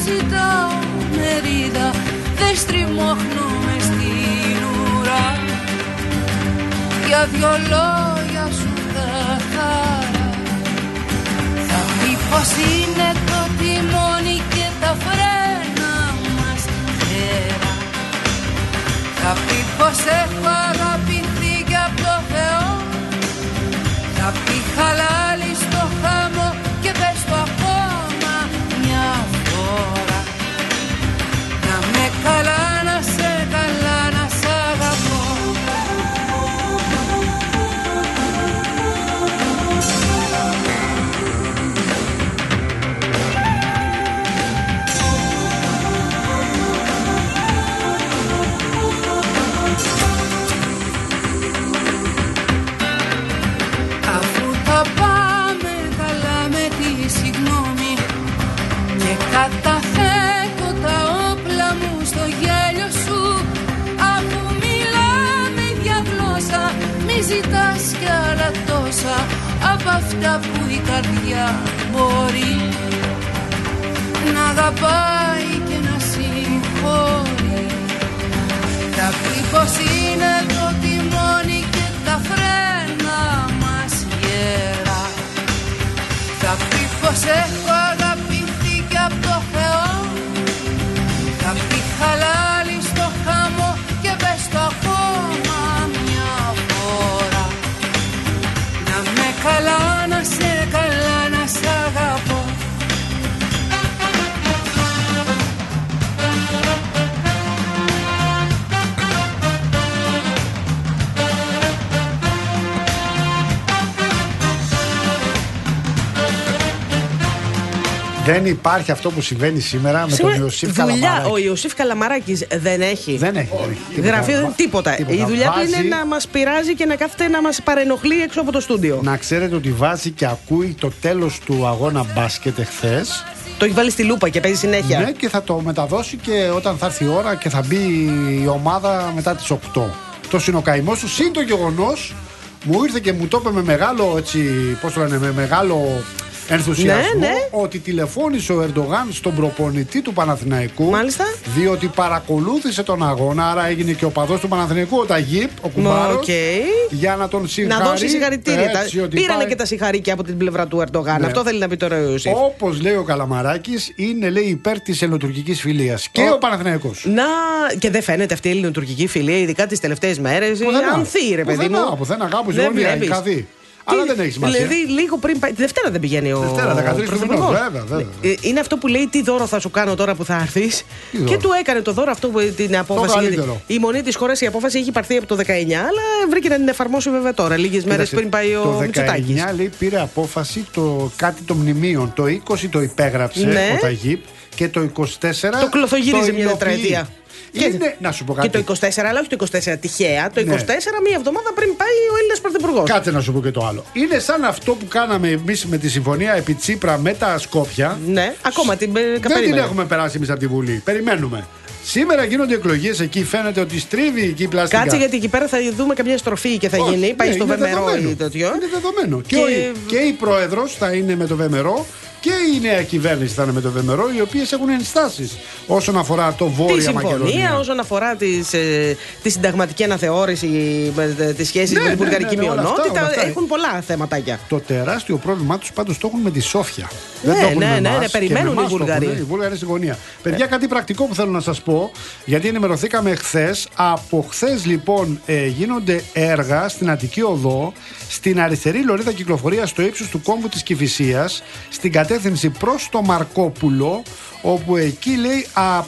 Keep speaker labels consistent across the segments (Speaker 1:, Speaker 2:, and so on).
Speaker 1: ζητάω μερίδα, δεν στριμώχνομαι στην ουρά. Για δυο λόγια σου καθαρά θα πει πως είναι το τιμόνι και τα φρένα μας γερά. Θα πει πως έχω αγαπηθεί και απ' το Θεό. Θα πει χαλάλι στο χάμο και πες το ακόμα μια φορά. Να με καλά, να σε καλά, να σ' αγαπώ. Καταθέτω τα όπλα μου στο γέλιο σου. Αφού μιλάμε ίδια γλώσσα, μη ζητάς κι άλλα τόσα απ' αυτά που η καρδιά μπορεί να αγαπάει και να συγχωρεί. Θα πει πως είναι το τιμόνι και τα φρένα μας γερά. Θα πει πως έχω αγαπηθεί και απ' το Θεό. Θα πει χαλάλι στο χάμο και πες το ακόμα μια φορά. Να με καλά, να σε καλά, να σ' αγαπώ.
Speaker 2: Δεν υπάρχει αυτό που συμβαίνει σήμερα με τον Ιωσήφ Καλαμαράκη.
Speaker 3: Ο Ιωσήφ Καλαμαράκης δεν έχει.
Speaker 2: Δεν έχει.
Speaker 3: Γραφείο, τίποτα. Η δουλειά του είναι να μας πειράζει και να κάθεται να μας παρενοχλεί έξω από το στούντιο.
Speaker 2: Να ξέρετε ότι βάζει και ακούει το τέλος του αγώνα μπάσκετ εχθές.
Speaker 3: Το έχει βάλει στη λούπα και παίζει συνέχεια.
Speaker 2: Ναι, και θα το μεταδώσει και όταν θα έρθει η ώρα και θα μπει η ομάδα μετά τις 8. Αυτό είναι ο καημός του. Συν το γεγονός, μου ήρθε και μου το είπε με μεγάλο, έτσι, πώς το λένε, με μεγάλο ενθουσιασμό,
Speaker 3: ναι.
Speaker 2: ότι τηλεφώνησε ο Ερντογάν στον προπονητή του Παναθηναϊκού.
Speaker 3: Μάλιστα.
Speaker 2: Διότι παρακολούθησε τον αγώνα, άρα έγινε και ο παδός του Παναθηναϊκού, ο Ταγίπ, ο κουμπάρος, για να τον συγχαρεί.
Speaker 3: Να δώσει συγχαρητήρια. Πήρανε
Speaker 2: πάει...
Speaker 3: και τα συγχαρήκια από την πλευρά του Ερντογάν. Ναι. Αυτό θέλει να πει τώρα ο Ιωσήφ.
Speaker 2: Όπως λέει ο Καλαμαράκης, είναι, λέει, υπέρ της ελληνοτουρκικής φιλίας. Και ο Παναθηναϊκός.
Speaker 3: Να, και δεν φαίνεται αυτή η ελληνοτουρκική φιλία, ειδικά τις τελευταίες μέρες. Ανθεί, ρε παιδί μου.
Speaker 2: Πουθενά, κάπου ζώνη η. Αλλά δεν έχει σημασία.
Speaker 3: Δηλαδή, λίγο πριν πάει. Τη Δευτέρα δεν πηγαίνει ο Πρωθυπουργός.
Speaker 2: Βέβαια.
Speaker 3: Είναι αυτό που λέει: τι δώρο θα σου κάνω τώρα που θα έρθεις. Και του έκανε το δώρο αυτό, την απόφαση. Η μονή της χώρας, η απόφαση έχει πάρθει από το 19, αλλά βρήκε να την εφαρμόσει βέβαια τώρα, λίγες μέρες πριν πάει ο Μητσοτάκης.
Speaker 2: Το 19 λέει πήρε απόφαση κάτι των μνημείων. Το 20 το υπέγραψε ο Ταγίπ και το 24
Speaker 3: το κλωθογύριζε μια τετραετία.
Speaker 2: Να σου πω κάτι.
Speaker 3: Και το 24, αλλά όχι το 24 τυχαία. Το 24, μία εβδομάδα πριν πάει ο Έλληνας Πρωθυπουργός.
Speaker 2: Κάτσε να σου πω και το άλλο. Είναι σαν αυτό που κάναμε εμείς με τη συμφωνία επί Τσίπρα με τα Σκόπια.
Speaker 3: Ναι, ακόμα την
Speaker 2: δεν την έχουμε περάσει εμείς από τη Βουλή. Περιμένουμε. Σήμερα γίνονται εκλογές εκεί, φαίνεται ότι στρίβει εκεί η πλαστικά.
Speaker 3: Κάτσε, γιατί εκεί πέρα θα δούμε καμιά στροφή και θα γίνει. Πάει στο Βεμερό ή τέτοιο.
Speaker 2: Είναι δεδομένο. Και η πρόεδρος θα είναι με το Βεμερό. Και η νέα κυβέρνηση θα είναι με το Βεμερό, οι οποίες έχουν ενστάσεις όσον αφορά το Βόρεια Μακεδονία.
Speaker 3: Τη συμφωνία, όσον αφορά τη συνταγματική αναθεώρηση, τις σχέσεις με την βουλγαρική μειονότητα. Όλα αυτά. Έχουν πολλά θέματάκια.
Speaker 2: Το τεράστιο πρόβλημά τους πάντως το έχουν με τη Σόφια.
Speaker 3: Ναι, περιμένουν οι Βούλγαροι.
Speaker 2: Οι Βούλγαροι στη γωνία. Παιδιά, κάτι πρακτικό που θέλω να σας πω, γιατί ενημερωθήκαμε χθες. Από χθες λοιπόν γίνονται έργα στην Αττική Οδό, στην αριστερή λωρίδα κυκλοφορία στο ύψος του κόμβου της Κηφισίας, στην κατεύθυνση προς το Μαρκόπουλο, όπου εκεί λέει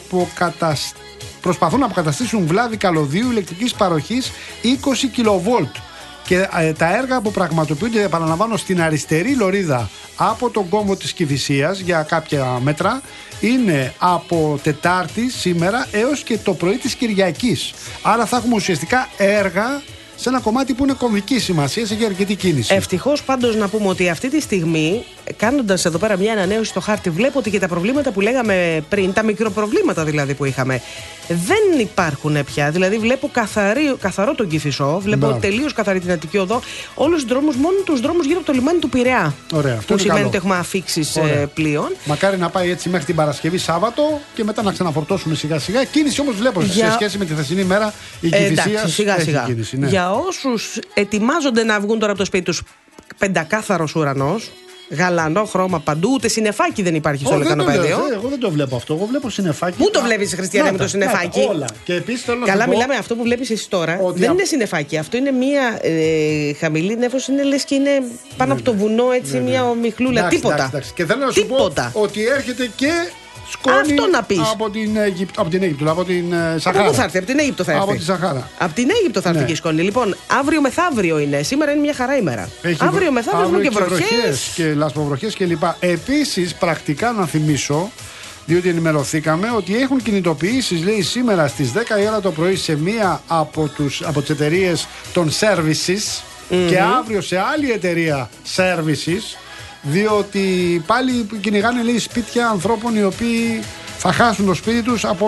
Speaker 2: προσπαθούν να αποκαταστήσουν βλάβη καλωδίου ηλεκτρικής παροχής 20 κιλοβόλτ. Και τα έργα που πραγματοποιούνται, επαναλαμβάνω, στην αριστερή λωρίδα από τον κόμβο της Κηφισίας για κάποια μέτρα, είναι από Τετάρτη σήμερα έως και το πρωί της Κυριακής. Άρα θα έχουμε ουσιαστικά έργα σε ένα κομμάτι που είναι κομβική σημασία, έχει αρκετή κίνηση.
Speaker 3: Ευτυχώς πάντως να πούμε ότι αυτή τη στιγμή κάνοντας εδώ πέρα μια ανανέωση στο χάρτη, βλέπω ότι και τα προβλήματα που λέγαμε πριν, τα μικροπροβλήματα δηλαδή που είχαμε, δεν υπάρχουν πια. Δηλαδή βλέπω καθαρό τον Κηφισό, βλέπω τελείως καθαρή την Αττική Οδό, όλους τους δρόμους, μόνο τους δρόμους γύρω από το λιμάνι του Πειραιά.
Speaker 2: Ωραία,
Speaker 3: που σημαίνει ότι έχουμε αφίξεις πλοίων.
Speaker 2: Μακάρι να πάει έτσι μέχρι την Παρασκευή Σάββατο και μετά να ξαναφορτώσουμε σιγά σιγά. Κίνηση όμως βλέπω σε σχέση με τη χθεσινή μέρα η Κηφισίας
Speaker 3: σιγά σιγά.
Speaker 2: Κίνηση, ναι.
Speaker 3: Για όσους ετοιμάζονται να βγουν τώρα από το σπίτι τους, πεντακάθαρος ουρανός, γαλανό χρώμα παντού, ούτε συννεφάκι δεν υπάρχει στο λεκανοπέδιο.
Speaker 2: Εγώ δεν το βλέπω αυτό. Εγώ βλέπω συννεφάκι.
Speaker 3: Πού το βλέπεις, Χριστιανέ, με το συννεφάκι?
Speaker 2: Όλα. Και επίσης θέλω να
Speaker 3: Καλά, μιλάμε αυτό που βλέπεις εσύ τώρα. Δεν είναι συννεφάκι. Αυτό είναι μια χαμηλή νέφωση, είναι λες και είναι πάνω από το βουνό, έτσι, μια ομιχλούλα. Τίποτα.
Speaker 2: Και θέλω να σου πω ότι έρχεται και σκόνη από την Αίγυπτο, από την Σαχάρα.
Speaker 3: Πού θα έρθει, από την Αίγυπτο θα έρθει.
Speaker 2: Από τη Σαχάρα.
Speaker 3: Από την Αίγυπτο θα έρθει και η σκόνη. Λοιπόν, αύριο μεθαύριο είναι. Σήμερα είναι μια χαρά ημέρα. Αύριο μεθαύριο και βροχές.
Speaker 2: Και λασποβροχές κλπ. Επίσης, πρακτικά να θυμίσω, διότι ενημερωθήκαμε ότι έχουν κινητοποιήσεις, λέει, σήμερα στις 10 η ώρα το πρωί σε μία από τις εταιρείες των services και αύριο σε άλλη εταιρεία services. Διότι πάλι κυνηγάνε, λέει, σπίτια ανθρώπων οι οποίοι θα χάσουν το σπίτι τους από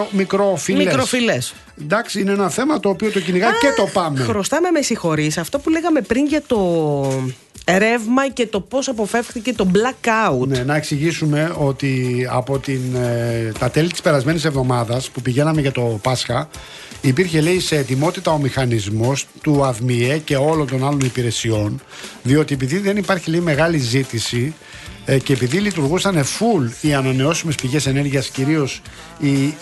Speaker 2: μικροφιλές. Εντάξει, είναι ένα θέμα το οποίο το κυνηγάει και το πάμε.
Speaker 3: Χρωστάμε, με συγχωρείς, αυτό που λέγαμε πριν για το ρεύμα και το πώς αποφεύχθηκε το blackout.
Speaker 2: Ναι, να εξηγήσουμε ότι από τα τέλη της περασμένης εβδομάδας που πηγαίναμε για το Πάσχα, υπήρχε, λέει, σε ετοιμότητα ο μηχανισμός του ΑΔΜΙΕ και όλων των άλλων υπηρεσιών, διότι επειδή δεν υπάρχει, λέει, μεγάλη ζήτηση και επειδή λειτουργούσαν full οι ανανεώσιμες πηγές ενέργειας, κυρίως η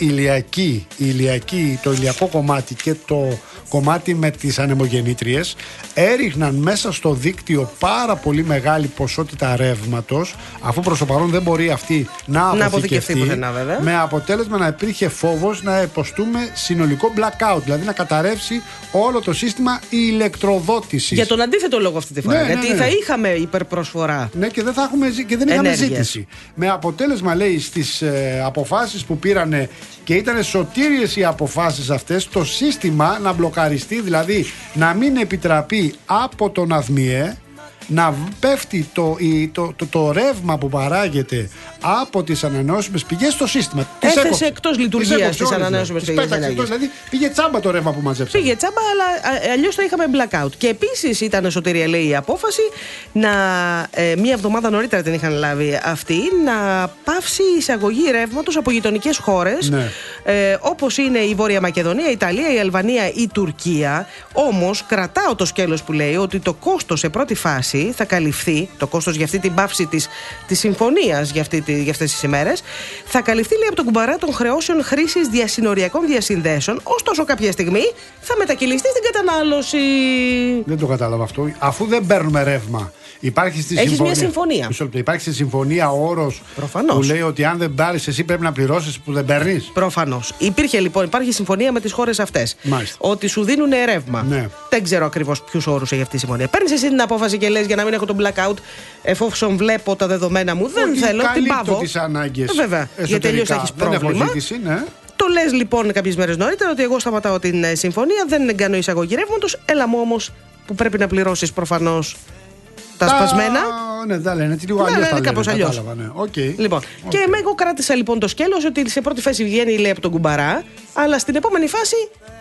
Speaker 2: ηλιακή, το ηλιακό κομμάτι και το κομμάτι με τις ανεμογεννήτριες, έριχναν μέσα στο δίκτυο πάρα πολύ μεγάλη ποσότητα ρεύματος, αφού προς το παρόν δεν μπορεί αυτή να αποθηκευτεί, με αποτέλεσμα να υπήρχε φόβος να υποστούμε συνολικό blackout, δηλαδή να καταρρεύσει όλο το σύστημα ηλεκτροδότησης.
Speaker 3: Για τον αντίθετο λόγο αυτή τη φορά, γιατί θα είχαμε υπερπροσφορά.
Speaker 2: Ναι, και δεν είχαμε ζήτηση. Με αποτέλεσμα, λέει, στις αποφάσεις που πήρανε, και ήταν σωτήριες οι αποφάσεις αυτές, το σύστημα να μπλοκαριστεί, δηλαδή να μην επιτραπεί από τον ΑΔΜΙΕ να πέφτει το ρεύμα που παράγεται από τις ανανεώσιμες πηγές στο σύστημα.
Speaker 3: Έθεσε εκτός λειτουργίας τις ανανεώσιμες πηγές ενέργειας.
Speaker 2: Δηλαδή πήγε τσάμπα το ρεύμα που μαζέψαμε.
Speaker 3: Πήγε τσάμπα, αλλά αλλιώς θα είχαμε blackout. Και επίσης ήταν, σωτηρία, λέει, η απόφαση μία εβδομάδα νωρίτερα την είχαν λάβει αυτή, να πάυσει η εισαγωγή ρεύματος από γειτονικές χώρες, όπως είναι η Βόρεια Μακεδονία, η Ιταλία, η Αλβανία, η Τουρκία. Όμως κρατάω το σκέλος που λέει ότι το κόστος σε πρώτη φάση θα καλυφθεί, το κόστος για αυτή την πάυση της συμφωνίας για αυτές τις ημέρες, θα καλυφθεί, λέει, από τον κουμπαρά των χρεώσεων χρήσης διασυνοριακών διασυνδέσεων, ωστόσο κάποια στιγμή θα μετακυλιστεί στην κατανάλωση.
Speaker 2: Δεν το κατάλαβα αυτό. Αφού δεν παίρνουμε ρεύμα, υπάρχει στη συμφωνία.
Speaker 3: Μια συμφωνία.
Speaker 2: Υπάρχει στη συμφωνία ο όρος που λέει ότι αν δεν πάρεις εσύ πρέπει να πληρώσεις που δεν παίρνεις.
Speaker 3: Προφανώς. Υπάρχει συμφωνία με τις χώρες αυτές.
Speaker 2: Μάλιστα.
Speaker 3: Ότι σου δίνουν ρεύμα.
Speaker 2: Ναι.
Speaker 3: Δεν ξέρω ακριβώς ποιους όρους έχει αυτή η συμφωνία. Παίρνεις εσύ την απόφαση και λες, για να μην έχω τον blackout, εφόσον βλέπω τα δεδομένα μου, δεν θέλω, την πάβω.
Speaker 2: Τις ανάγκες.
Speaker 3: Βέβαια. Γιατί αλλιώς θα έχεις πρόβλημα.
Speaker 2: Ναι.
Speaker 3: Το λες λοιπόν κάποιες μέρες νωρίτερα ότι εγώ σταματάω την συμφωνία, δεν κάνω εισαγωγή ρεύματος, έλα μου όμως που πρέπει να πληρώσεις προφανώς τα σπασμένα.
Speaker 2: Ναι, τα λένε. Λίγο αλλιώς τα λένε.
Speaker 3: Κάπως αλλιώς. Λοιπόν, και εγώ κράτησα λοιπόν το σκέλος ότι σε πρώτη φάση βγαίνει, λέει, από τον κουμπαρά, αλλά στην επόμενη φάση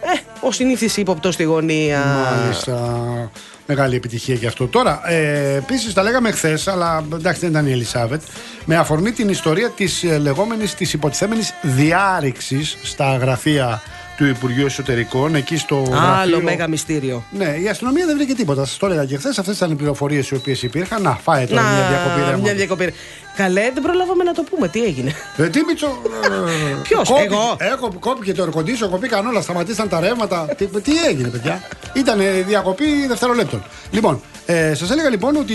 Speaker 3: ο συνήθις ύποπτος στη γωνία.
Speaker 2: Μάλιστα. Μεγάλη επιτυχία και αυτό. Τώρα, επίσης τα λέγαμε χθες, αλλά εντάξει δεν ήταν η Ελισάβετ, με αφορμή την ιστορία της λεγόμενης, της υποτιθέμενης διάρρηξης στα γραφεία του Υπουργείου Εσωτερικών, εκεί στο γραφείο.
Speaker 3: Άλλο μέγα μυστήριο.
Speaker 2: Ναι, η αστυνομία δεν βρήκε τίποτα. Σας το έλεγα και χθες. Αυτές ήταν οι πληροφορίες οι οποίες υπήρχαν. Να, φάει τώρα μια διακοπή.
Speaker 3: Καλέ, δεν προλάβαμε να το πούμε. Τι έγινε?
Speaker 2: Τι Μίτσο.
Speaker 3: Ποιος, εγώ?
Speaker 2: Κόπηκε το air-condition, κοπήκαν όλα, σταματήσαν τα ρεύματα. Τι έγινε, παιδιά? Ήταν διακοπή δευτερολέπτων. Λοιπόν, σας έλεγα λοιπόν ότι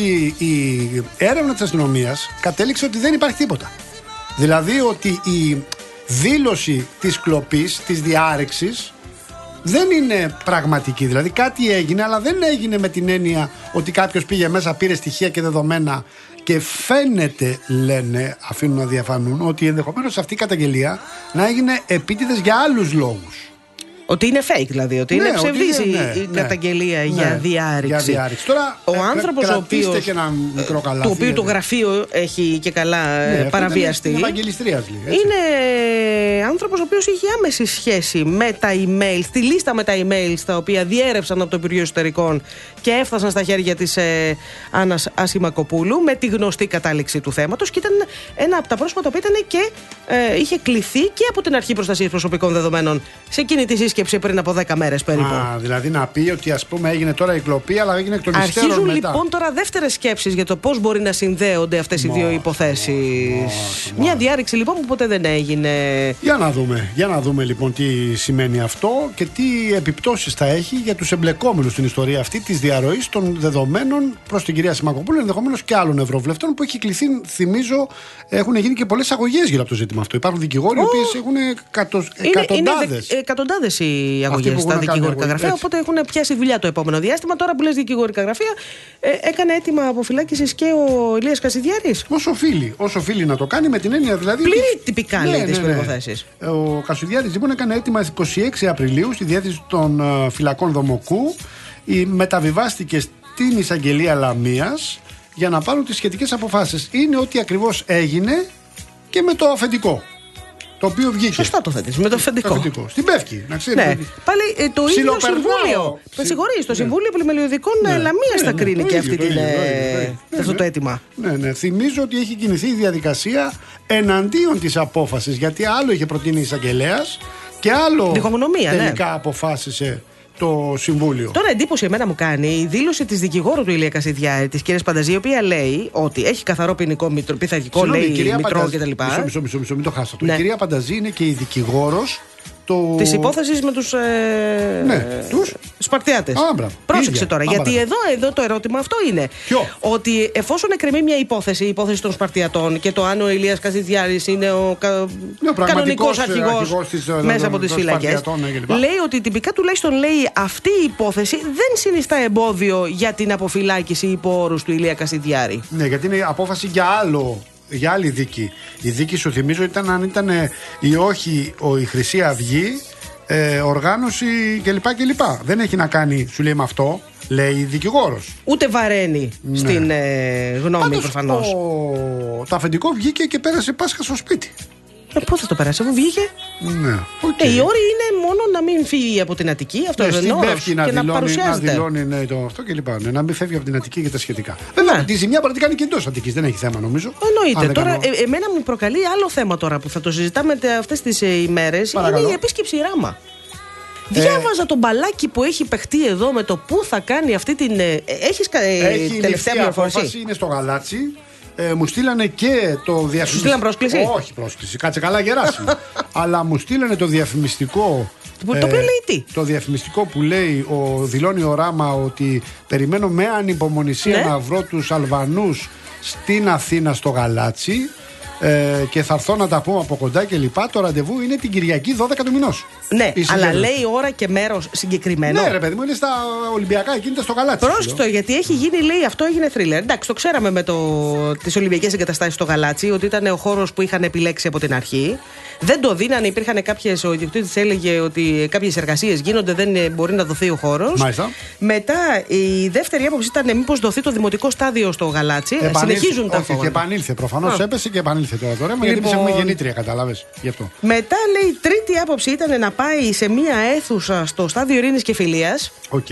Speaker 2: η έρευνα της αστυνομίας κατέληξε ότι δεν υπάρχει τίποτα. Δηλαδή ότι η δήλωση της κλοπής, της διάρρηξης, δεν είναι πραγματική. Δηλαδή κάτι έγινε, αλλά δεν έγινε με την έννοια ότι κάποιος πήγε μέσα, πήρε στοιχεία και δεδομένα και φαίνεται, λένε, αφήνουν να διαφανούν, ότι ενδεχομένως αυτή η καταγγελία να έγινε επίτηδες για άλλους λόγους.
Speaker 3: Ότι είναι fake δηλαδή, ότι είναι ψευδής η καταγγελία για διάρρηξη.
Speaker 2: Τώρα,
Speaker 3: ο άνθρωπος ο οποίος,
Speaker 2: και ένα μικρό καλάθι,
Speaker 3: το οποίο το γραφείο έχει και καλά παραβιαστεί, είναι άνθρωπος ο οποίος είχε άμεση σχέση με τα email, στη λίστα με τα email τα οποία διέρευσαν από το Υπουργείο Εσωτερικών και έφτασαν στα χέρια της Άννας Ασημακοπούλου με τη γνωστή κατάληξη του θέματος, και ήταν ένα από τα πρόσωπα που ήταν και είχε κληθεί και από την Αρχή Προστασίας Προσωπικών Δεδομένων σε εκείνη τη σύσκεψη πριν από 10 μέρες περίπου.
Speaker 2: Δηλαδή να πει ότι ας πούμε έγινε τώρα η κλοπή, αλλά έγινε εκ των υστέρων μετά.
Speaker 3: Αρχίζουν λοιπόν τώρα δεύτερες σκέψεις για το πώς μπορεί να συνδέονται αυτές οι δύο υποθέσεις. Μια διάρρηξη λοιπόν που ποτέ δεν έγινε.
Speaker 2: Για να δούμε λοιπόν τι σημαίνει αυτό και τι επιπτώσεις θα έχει για τους εμπλεκόμενους στην ιστορία αυτή της διαρροής των δεδομένων προς την κυρία Ασημακοπούλου, ενδεχομένως και άλλων ευρωβουλευτών που έχει κληθεί. Θυμίζω, έχουν γίνει και πολλές αγωγές γύρω από το ζήτημα αυτό. Υπάρχουν δικηγόροι οι οποίοι έχουν εκατοντάδες.
Speaker 3: Εκατοντάδες οι αγωγές στα δικηγορικά γραφεία, οπότε έχουν πιάσει δουλειά το επόμενο διάστημα. Τώρα που λες δικηγορικά γραφεία, έκανε αίτημα αποφυλάκησης και ο Ηλίας Κασιδιάρης.
Speaker 2: Όσο οφείλει να το κάνει, με την έννοια δηλαδή.
Speaker 3: Πληρεί τυπικά λέει τις προϋποθέσεις.
Speaker 2: Ο Κασιδιάρης λοιπόν έκανε αίτημα 26 Απριλίου στη διεύθυνση των φυλακών Δομοκού. Μεταβιβάστηκε στην εισαγγελία Λαμίας για να πάρουν τις σχετικές αποφάσεις. Είναι ότι ακριβώς έγινε και με το αφεντικό, το οποίο βγήκε.
Speaker 3: Σωστά το θέτεις, με το αφεντικό.
Speaker 2: Στην Πεύκη, να ξέρεις.
Speaker 3: Ναι. Πάλι το ίδιο Συμβούλιο. Με συγχωρείς, το Συμβούλιο Πλημελιωδικών Λαμίας θα κρίνει και αυτό το αίτημα.
Speaker 2: Ναι. Θυμίζω ότι έχει κινηθεί η διαδικασία εναντίον της απόφασης, γιατί άλλο είχε προτείνει η εισαγγελέας και άλλο τελικά αποφάσισε το Συμβούλιο.
Speaker 3: Τώρα εντύπωση εμένα μου κάνει η δήλωση της δικηγόρου του Ηλία Κασιδιάρη, της κυρίας Πανταζή, η οποία λέει ότι έχει καθαρό ποινικό πειθαρχικό, λέει μητρό κτλ.
Speaker 2: Μισό, μην το χάσω. Η κυρία Πανταζή είναι και η δικηγόρος
Speaker 3: της υπόθεσης με τους Σπαρτιάτες. Πρόσεξε τώρα, γιατί εδώ το ερώτημα αυτό είναι. Ότι εφόσον εκκρεμεί μια υπόθεση, η υπόθεση των Σπαρτιατών, και το αν ο Ηλίας Κασιδιάρης είναι ο κανονικός αρχηγός μέσα από τις φυλακές, λέει ότι τυπικά τουλάχιστον λέει αυτή η υπόθεση δεν συνιστά εμπόδιο για την αποφυλάκηση υπό όρους του Ηλία Κασιδιάρη.
Speaker 2: Ναι, γιατί είναι απόφαση για άλλη δίκη. Η δίκη, σου θυμίζω, ήταν αν ήταν ή όχι η Χρυσή Αυγή, οργάνωση κλπ. Δεν έχει να κάνει, σου λέει, με αυτό, λέει η δικηγόρος.
Speaker 3: Ούτε βαραίνει στην γνώμη προφανώς.
Speaker 2: Το αφεντικό βγήκε και πέρασε Πάσχα στο σπίτι.
Speaker 3: Πού θα το περάσει, αφού βγήκε?
Speaker 2: Ναι.
Speaker 3: Οι όροι είναι μόνο να μην φύγει από την Αττική, αυτό δεν είναι όρος, και να παρουσιάζεται.
Speaker 2: Να δηλώνει το αυτό κλπ. Να μην φεύγει από την Αττική και τα σχετικά. Βέβαια, τη ζημιά μπορεί να την κάνει και εντός Αττικής, δεν έχει θέμα νομίζω.
Speaker 3: Εννοείται. Τώρα, εμένα μου προκαλεί άλλο θέμα τώρα που θα το συζητάμε αυτές τις ημέρες. Είναι η επίσκεψη Ράμα. Διάβαζα τον μπαλάκι που έχει παιχτεί εδώ με το πού θα κάνει αυτή την. Έχεις τελευταία πληροφόρηση?
Speaker 2: Είναι στο Γαλάτσι. Μου στείλανε και το διαφημιστικό.
Speaker 3: Σου στείλανε πρόσκληση?
Speaker 2: Όχι πρόσκληση, κάτσε καλά γεράσιμο. Αλλά μου στείλανε το διαφημιστικό.
Speaker 3: Το οποίο λέει τι?
Speaker 2: Το διαφημιστικό που λέει, δηλώνει ο Ράμα ότι περιμένω με ανυπομονησία να βρω τους Αλβανούς στην Αθήνα στο Γαλάτσι. Και θα έρθω να τα πούμε από κοντά και λοιπά. Το ραντεβού είναι την Κυριακή 12 του μηνός.
Speaker 3: Ναι, αλλά λέει ώρα και μέρος συγκεκριμένο.
Speaker 2: Ναι, ρε παιδί μου, είναι στα Ολυμπιακά, εκείνη στο Γαλάτσι.
Speaker 3: Πρόσεχε, γιατί έχει γίνει, λέει, αυτό έγινε θρίλερ. Εντάξει, το ξέραμε με τις Ολυμπιακές εγκαταστάσεις στο Γαλάτσι, ότι ήταν ο χώρος που είχαν επιλέξει από την αρχή. Δεν το δίνανε, υπήρχαν κάποιες. Ο ιδιοκτήτης έλεγε ότι κάποιες εργασίες γίνονται, δεν μπορεί να δοθεί ο χώρος.
Speaker 2: Μάλιστα.
Speaker 3: Μετά η δεύτερη άποψη ήταν μήπως δοθεί το δημοτικό στάδιο στο Γαλάτσι. Συνεχίζουν τα
Speaker 2: όχι, και επανήλθε. Προφανώς έπεσε και επανήλθε τώρα το ρεύμα, γιατί εμείς έχουμε γεννήτρια, κατάλαβες γι' αυτό.
Speaker 3: Μετά, λέει, η τρίτη άποψη ήταν να πάει σε μία αίθουσα στο στάδιο Ειρήνης και Φιλίας.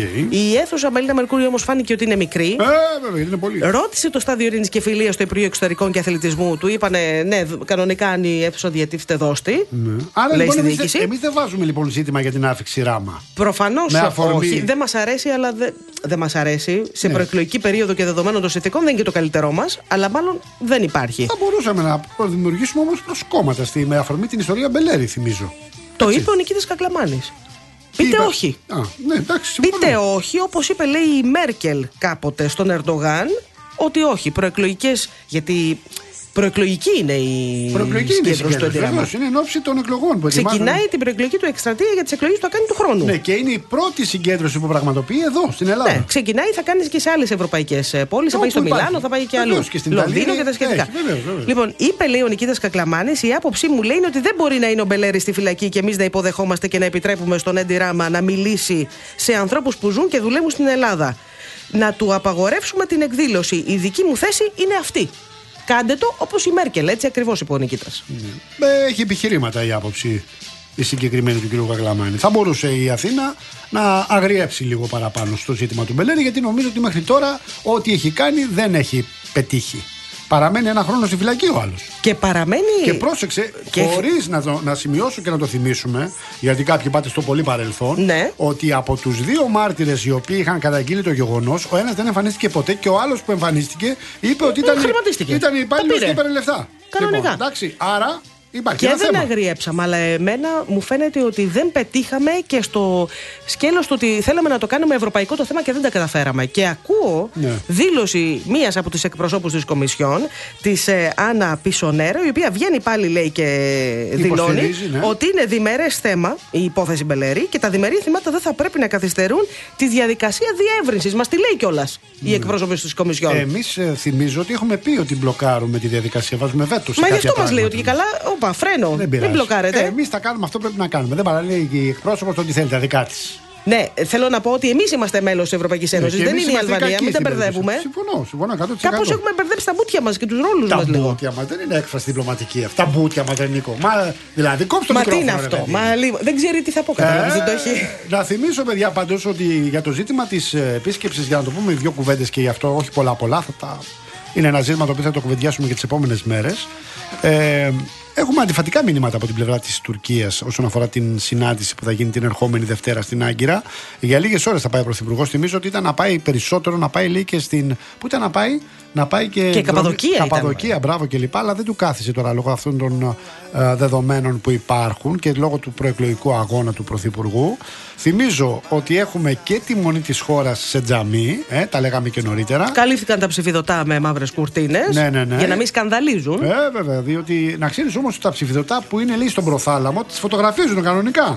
Speaker 3: Η αίθουσα Μελίνα Μερκούρη όμως φάνηκε ότι είναι μικρή.
Speaker 2: Βέβαια, είναι πολύ.
Speaker 3: Ρώτησε το στάδιο Ειρήνης και Φιλίας στο Υπουργείο Εξωτερικών και Αθλητισμού. Του είπανε, ναι, κανονικά αν η αίθουσα διατίθεται, δώστε.
Speaker 2: Ναι. Άρα λοιπόν, εμείς δεν βάζουμε λοιπόν ζήτημα για την άφηξη Ράμα.
Speaker 3: Προφανώς όχι. Δεν μας αρέσει, αλλά δεν μας αρέσει. Σε προεκλογική περίοδο και δεδομένων των συνθηκών δεν είναι και το καλύτερό μας, αλλά μάλλον δεν υπάρχει.
Speaker 2: Θα μπορούσαμε να δημιουργήσουμε όμως προσκόμματα με αφορμή την ιστορία Μπελέρη, θυμίζω.
Speaker 3: Το είπε ο Νικήτας Κακλαμάνης. Πείτε όχι.
Speaker 2: Ναι, εντάξει,
Speaker 3: πείτε όχι, όπως είπε, λέει, η Μέρκελ κάποτε στον Ερντογάν, ότι όχι. Προεκλογικές, γιατί Προεκλογική είναι η συγκέντρωση του Ενδιράμα.
Speaker 2: Είναι εν ώψη των εκλογών που
Speaker 3: ξεκινάει την προεκλογική του εκστρατεία για τις εκλογές που θα κάνει του χρόνου.
Speaker 2: Ναι, και είναι η πρώτη συγκέντρωση που πραγματοποιεί εδώ στην Ελλάδα.
Speaker 3: Ναι, ξεκινάει, θα κάνει και σε άλλες ευρωπαϊκές πόλεις. Θα πάει στο Μιλάνο, θα πάει και αλλού. Λονδίνο και τα σχετικά. Λοιπόν, είπε, λέει ο Νικήτας Κακλαμάνης, η άποψή μου λέει είναι ότι δεν μπορεί να είναι ο Μπελέρης στη φυλακή και εμείς να υποδεχόμαστε και να επιτρέπουμε στον Ενδιράμα να μιλήσει σε ανθρώπους που ζουν και δουλεύουν στην Ελλάδα. Να του απαγορεύσουμε την εκδήλωση. Η δική μου θέση είναι αυτή. Κάντε το όπως η Μέρκελ, έτσι ακριβώς είπε ο Νικήτας.
Speaker 2: Έχει επιχειρήματα η άποψη η συγκεκριμένη του κ. Κακλαμάνη. Θα μπορούσε η Αθήνα να αγριέψει λίγο παραπάνω στο ζήτημα του Μπελέρη, γιατί νομίζω ότι μέχρι τώρα ό,τι έχει κάνει δεν έχει πετύχει. Παραμένει ένα χρόνο στη φυλακή ο άλλος.
Speaker 3: Και παραμένει.
Speaker 2: Και πρόσεξε, χωρίς να σημειώσω και να το θυμίσουμε, γιατί κάποιοι πάτε στο πολύ παρελθόν,
Speaker 3: ναι,
Speaker 2: ότι από τους δύο μάρτυρες οι οποίοι είχαν καταγγείλει το γεγονός, ο ένας δεν εμφανίστηκε ποτέ και ο άλλος που εμφανίστηκε είπε ότι ήταν υπάλληλος και έπαιρνε λεφτά.
Speaker 3: Κανονικά.
Speaker 2: Λοιπόν, εντάξει, άρα.
Speaker 3: Και δεν αγριέψαμε, αλλά εμένα μου φαίνεται ότι δεν πετύχαμε και στο σκέλος του ότι θέλαμε να το κάνουμε ευρωπαϊκό το θέμα και δεν τα καταφέραμε. Και ακούω δήλωση μίας από τις εκπροσώπους της Κομισιόν, της Άννα Πισονέρα, η οποία βγαίνει πάλι, λέει, και δηλώνει ότι είναι διμερές θέμα η υπόθεση Μπελέρη και τα διμερεί θύματα δεν θα πρέπει να καθυστερούν τη διαδικασία διεύρυνσης. Μας τη λέει κιόλας η εκπρόσωπος της Κομισιόν.
Speaker 2: Εμείς θυμίζω ότι έχουμε πει ότι μπλοκάρουμε τη διαδικασία, βάζουμε βέτο.
Speaker 3: Μα γι' αυτό μας λέει ότι καλά. Φρένο, μην μπλοκάρετε.
Speaker 2: Εμείς θα κάνουμε αυτό που πρέπει να κάνουμε. Δεν παραλύει η εκπρόσωπος ότι θέλει τα δικά της.
Speaker 3: Ναι, θέλω να πω ότι εμείς είμαστε μέλος της Ευρωπαϊκής Ένωσης. Δεν είναι η Αλβανία, μην τα μπερδεύουμε.
Speaker 2: Συμφωνώ 100%.
Speaker 3: Κάπως έχουμε μπερδέψει τα μπουτια μας και τους ρόλους μας λίγο.
Speaker 2: Τα μπουτια μας δεν είναι έκφραση διπλωματική. Τα μπουτια μας δεν είναι Νίκο. Δηλαδή, κόψτε το μικρόφωνο.
Speaker 3: Μα τι είναι αυτό. Δεν ξέρει τι θα πω, καταλάβεις.
Speaker 2: Να θυμίσω, παιδιά, πάντως ότι για το ζήτημα της επίσκεψης, για να το πούμε δύο κουβέντες και γι' αυτό, όχι πολλά. Είναι ένα ζήτημα το οποίο θα το κουβεντιάσουμε και τις επόμενες μέρες. Έχουμε αντιφατικά μηνύματα από την πλευρά της Τουρκίας όσον αφορά την συνάντηση που θα γίνει την ερχόμενη Δευτέρα στην Άγκυρα. Για λίγες ώρες θα πάει ο Πρωθυπουργός. Θυμίζω ότι ήταν να πάει περισσότερο, να πάει λέει και στην. Πού ήταν να πάει και Καπαδοκία, μπράβο κλπ. Αλλά δεν του κάθισε τώρα λόγω αυτών των δεδομένων που υπάρχουν και λόγω του προεκλογικού αγώνα του Πρωθυπουργού. Θυμίζω ότι έχουμε και τη μονή της χώρας σε τζαμί, τα λέγαμε και νωρίτερα.
Speaker 3: Καλύφθηκαν τα ψηφιδωτά με μαύρες κουρτίνες.
Speaker 2: Ναι.
Speaker 3: Για να μην σκανδαλίζουν.
Speaker 2: Βέβαια, διότι να ξέρεις όμως ότι τα ψηφιδωτά που είναι λέει στον προθάλαμο τις φωτογραφίζουν κανονικά.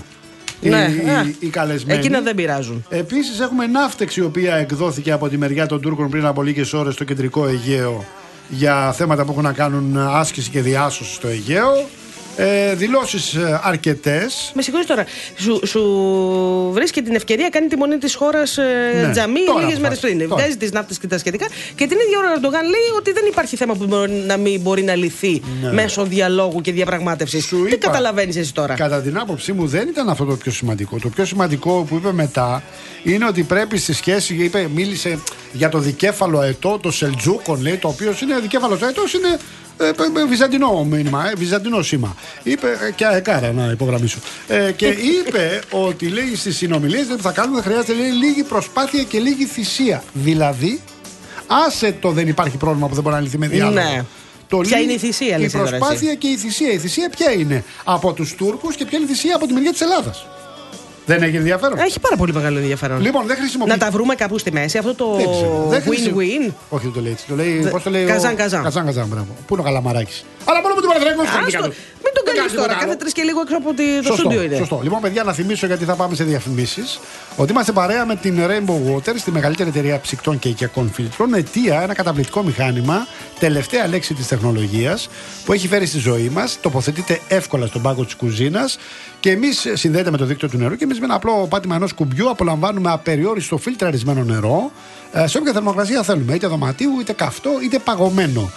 Speaker 2: Οι καλεσμένοι.
Speaker 3: Εκείνα δεν πειράζουν.
Speaker 2: Επίσης έχουμε ναύτεξη η οποία εκδόθηκε από τη μεριά των Τούρκων πριν από λίγες ώρες στο κεντρικό Αιγαίο για θέματα που έχουν να κάνουν άσκηση και διάσωση στο Αιγαίο. Δηλώσεις αρκετές.
Speaker 3: Με συγχωρείς τώρα. Σου βρίσκει την ευκαιρία, κάνει τη μονή της χώρας τζαμί λίγες μέρες πριν. Βγάζει τις ναύτες και τα σχετικά. Και την ίδια ώρα ο Ερντογάν λέει ότι δεν υπάρχει θέμα που να μην μπορεί να λυθεί μέσω διαλόγου και διαπραγμάτευσης. Τι καταλαβαίνεις εσύ τώρα?
Speaker 2: Κατά την άποψή μου δεν ήταν αυτό το πιο σημαντικό. Το πιο σημαντικό που είπε μετά είναι ότι πρέπει στη σχέση. Μίλησε για το δικέφαλο αετό, το Σελτζούκον, λέει, το οποίο είναι δικέφαλο αετό, είναι. Βυζαντινό μήνυμα, βυζαντινό σήμα. Είπε και αεκάρα να υπογραμμίσω. Και είπε ότι λέει στις συνομιλίες που θα κάνουμε χρειάζεται λέει, λίγη προσπάθεια και λίγη θυσία. Δηλαδή, άσε το δεν υπάρχει πρόβλημα που δεν μπορεί να λυθεί με διάλογο. Ναι.
Speaker 3: Ποια είναι η θυσία,
Speaker 2: η προσπάθεια και η θυσία. Η θυσία ποια είναι? Από τους Τούρκους και ποια είναι η θυσία από τη μεριά της Ελλάδας. Δεν έχει ενδιαφέρον?
Speaker 3: Έχει πάρα πολύ μεγάλο ενδιαφέρον.
Speaker 2: Λοιπόν, δεν χρησιμοποιεί.
Speaker 3: Να τα βρούμε κάπου στη μέση, αυτό το win-win.
Speaker 2: Όχι, δεν το λέει έτσι. Το λέει, πώς το λέει?
Speaker 3: Καζάν,
Speaker 2: μπράβο. Πού είναι ο Καλαμαράκης? Αλλά μόνο με τον Παναθηναϊκό.
Speaker 3: Μην τον κάνεις τώρα. Κάθε 3 και λίγο έξω από το στούντιο είναι.
Speaker 2: Σωστό. Λοιπόν, παιδιά, να θυμίσω γιατί θα πάμε σε διαφημίσεις. Ότι είμαστε παρέα με την Rainbow Waters, τη μεγαλύτερη εταιρεία ψυκτών και οικιακών φίλτρων. Αιτία, ένα καταπληκτικό μηχάνημα, τελευταία λέξη της τεχνολογίας που έχει φέρει στη ζωή μας. Τοποθετείται εύκολα στον πάγκο της κουζίνας και εμείς συνδέεται με το δίκτυο του νερού και εμείς με ένα απλό πάτημα ενός κουμπιού απολαμβάνουμε απεριόριστο φιλτραρισμένο νερό σε όποια θερμοκρασία θέλουμε, είτε δωματίου, είτε καυτό, είτε παγωμένο.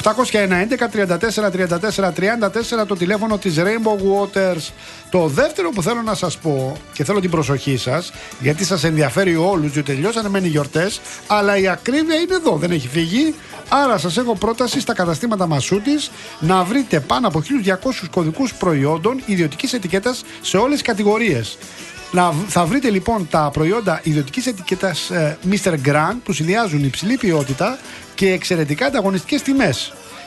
Speaker 2: 801-11-34-34-34 το τηλέφωνο της Rainbow Waters. Το δεύτερο που θέλω να σας πω και θέλω την προσοχή σας, γιατί σας ενδιαφέρει όλους, διότι τελειώσανε μεν οι γιορτές, αλλά η ακρίβεια είναι εδώ, δεν έχει φύγει. Άρα σας έχω πρόταση στα καταστήματα Μασούτης να βρείτε πάνω από 1.200 κωδικούς προϊόντων ιδιωτικής ετικέτας σε όλες τις κατηγορίες. Θα βρείτε λοιπόν τα προϊόντα ιδιωτικής ετικέτας Mr. Grand που συνδυάζουν υψηλή ποιότητα και εξαιρετικά ανταγωνιστικές τιμές.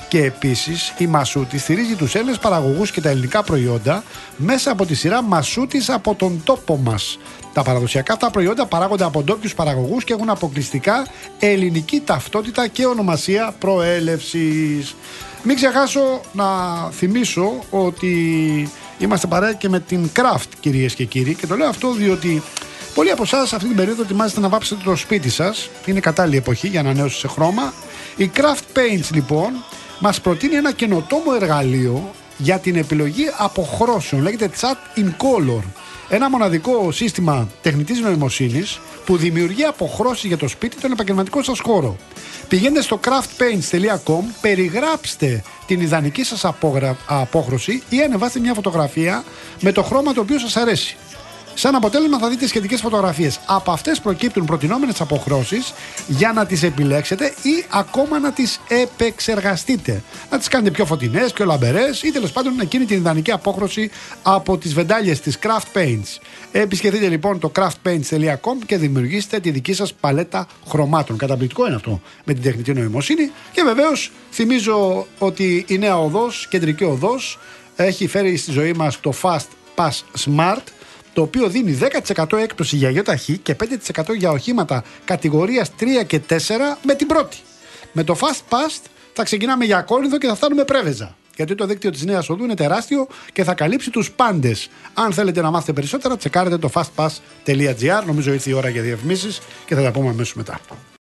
Speaker 2: Και επίσης η Μασούτη στηρίζει τους Έλληνες παραγωγούς και τα ελληνικά προϊόντα μέσα από τη σειρά Μασούτης από τον τόπο μας. Τα παραδοσιακά αυτά προϊόντα παράγονται από ντόπιους παραγωγούς και έχουν αποκλειστικά ελληνική ταυτότητα και ονομασία προέλευσης. Μην ξεχάσω να θυμίσω ότι είμαστε παρέα και με την Craft, κυρίες και κύριοι, και το λέω αυτό διότι πολλοί από εσάς αυτή την περίοδο ετοιμάζετε να βάψετε το σπίτι σας. Είναι κατάλληλη εποχή για ανανέωση σε χρώμα. Η Craft Paints λοιπόν μας προτείνει ένα καινοτόμο εργαλείο για την επιλογή αποχρώσεων. Λέγεται Chat in Color. Ένα μοναδικό σύστημα τεχνητής νοημοσύνης που δημιουργεί αποχρώσεις για το σπίτι, τον επαγγελματικό σας χώρο. Πηγαίνετε στο craftpaints.com, περιγράψτε την ιδανική σας απόχρωση ή ανεβάστε μια φωτογραφία με το χρώμα το οποίο σας αρέσει. Σαν αποτέλεσμα θα δείτε σχετικές φωτογραφίες. Από αυτές προκύπτουν προτινόμενες αποχρώσεις για να τις επιλέξετε ή ακόμα να τις επεξεργαστείτε. Να τις κάνετε πιο φωτεινές, πιο λαμπερές ή τέλος πάντων εκείνη την ιδανική απόχρωση από τις βεντάλιες της Craft Paints. Επισκεφτείτε λοιπόν το craftpaints.com και δημιουργήστε τη δική σας παλέτα χρωμάτων. Καταπληκτικό είναι αυτό με την τεχνητή νοημοσύνη. Και βεβαίως θυμίζω ότι η νέα οδός, κεντρική οδός, έχει φέρει στη ζωή μας το Fast Pass Smart, το οποίο δίνει 10% έκπτωση για ΙΟΤΑΧΗ και 5% για οχήματα κατηγορίας 3 και 4 με την πρώτη. Με το Fast Pass θα ξεκινάμε για Κόρινθο και θα φτάνουμε Πρέβεζα. Γιατί το δίκτυο της Νέας Οδού είναι τεράστιο και θα καλύψει τους πάντες. Αν θέλετε να μάθετε περισσότερα, τσεκάρετε το fastpass.gr. Νομίζω ήρθε η ώρα για διαφημίσεις και θα τα πούμε αμέσως μετά.